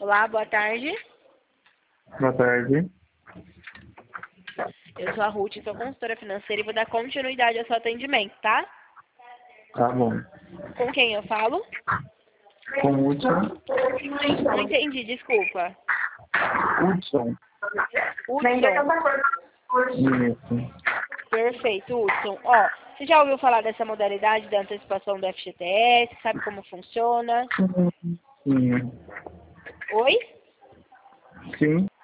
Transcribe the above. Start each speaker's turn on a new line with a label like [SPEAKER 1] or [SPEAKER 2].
[SPEAKER 1] Olá, boa tarde.
[SPEAKER 2] Boa tarde.
[SPEAKER 1] Eu sou a Ruth, sou consultora financeira e vou dar continuidade ao seu atendimento, tá?
[SPEAKER 2] Tá bom.
[SPEAKER 1] Com quem eu falo?
[SPEAKER 2] Com Hudson.
[SPEAKER 1] Não entendi, desculpa.
[SPEAKER 2] Hudson.
[SPEAKER 1] Hudson.
[SPEAKER 2] Isso.
[SPEAKER 1] Perfeito, Hudson. Ó, você já ouviu falar dessa modalidade da antecipação do FGTS? Sabe como funciona?
[SPEAKER 2] Sim.
[SPEAKER 1] Oi?
[SPEAKER 2] Sim.